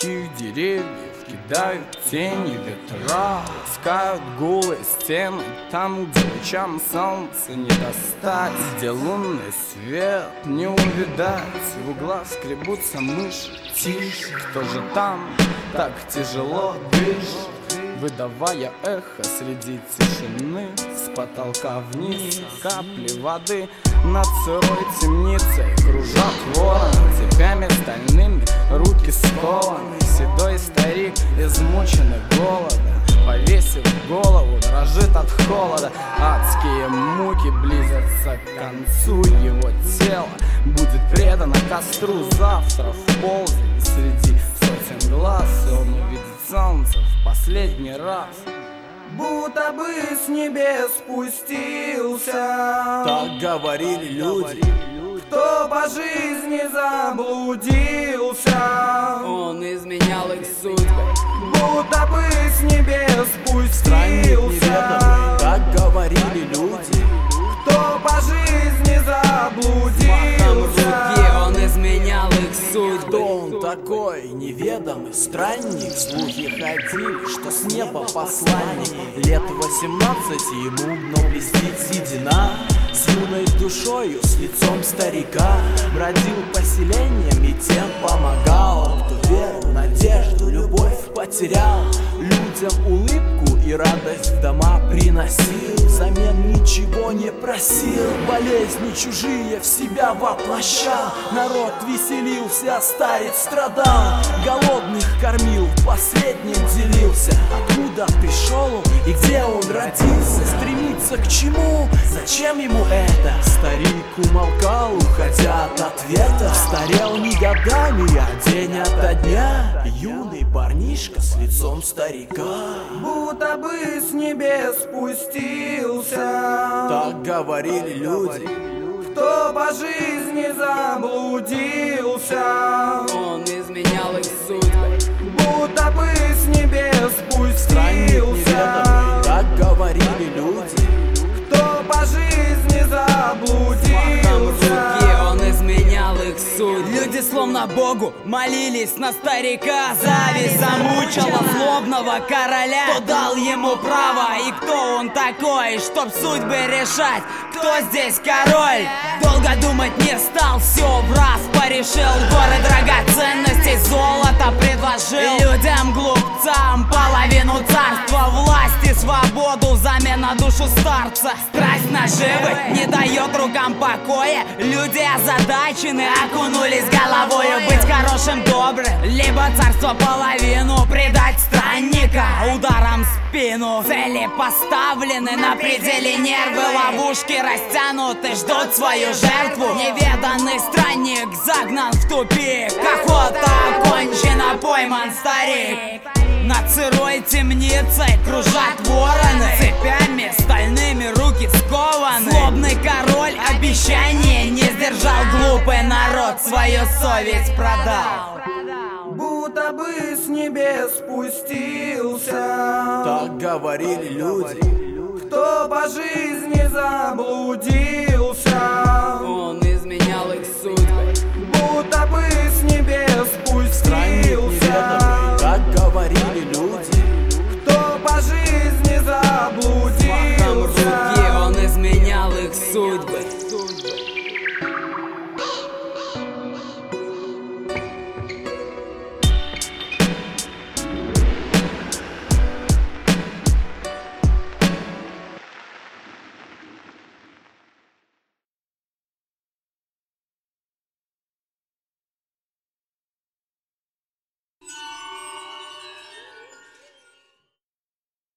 сухих деревьев кидают тени ветра, ласкают голые стены там, где лучам солнца не достать, где лунный свет не увидать. В углах скребутся мыши, тише, кто же там так тяжело дышит, выдавая эхо среди тишины. С потолка вниз капли воды над сырой темницей кружат вороны, цепями стальными руки скованы. Седой старик, измученный голодом, повесив голову, дрожит от холода. Адские муки близятся к концу, его тело будет предано костру. Завтра в полдень среди сотен глаз он увидит солнце в последний раз. Будто бы с небес спустился, так говорили люди, кто по жизни заблудился. Он изменял их судьбы, будто бы с небес странник спустился, неведомый, так говорили люди, кто по жизни махом заблудился. руки он изменял их судьбы. кто он такой, неведомый странник. Слухи ходили, что с неба посланник. Лет 18 ему, но блестит седина. С юной душою, с лицом старика, бродил поселением и тем помогал. Кто веру, надежду, любовь потерял, людям улыбку и радость в дома приносил, взамен ничего не просил. Болезни чужие в себя воплощал, народ веселился, старец страдал. Голодных кормил, последним делился. Откуда пришел он и где он родился? Стремится к чему? Зачем ему это? Старик умолкал, уходя от ответа. Старел не годами, а день ото дня. Юный парнишка с лицом старика, будто бы с небес спустился, так говорили люди, кто по жизни заблудился. Он изменял их судьбы, Будто бы с небес странник спустился, неведомый, так говорили люди, кто по жизни махом руки заблудился. он изменял их судьбы. Люди словно Богу молились на старика. Зависть замучила злобного короля. Кто дал ему право и кто он такой, чтоб судьбы решать? Кто здесь король? Долго думать не стал, все в раз порешил. Горы драгоценностей, золото предложил людям, глупцам, половину царства, власть и свободу взамен на душу старца. Страсть наживы не дает рукам покоя. Люди озадачены, окунулись головою. Быть хорошим, добрым, либо царство половину предать странника ударом в спину. Цели поставлены на пределе, нервы ловушки растянуты, ждут свою жертву. Неведанный странник загнан в тупик, охота окончена, пойман старик. Над сырой темницей кружат вороны, цепями стальными руки скованы. Злобный король обещание не сдержал, глупый народ свою совесть продал. Будто бы с небес спустился, так говорили люди, кто по жизни заблудился. Он изменял их судьбы, Будто бы с небес странник спустился, неведомый, так говорили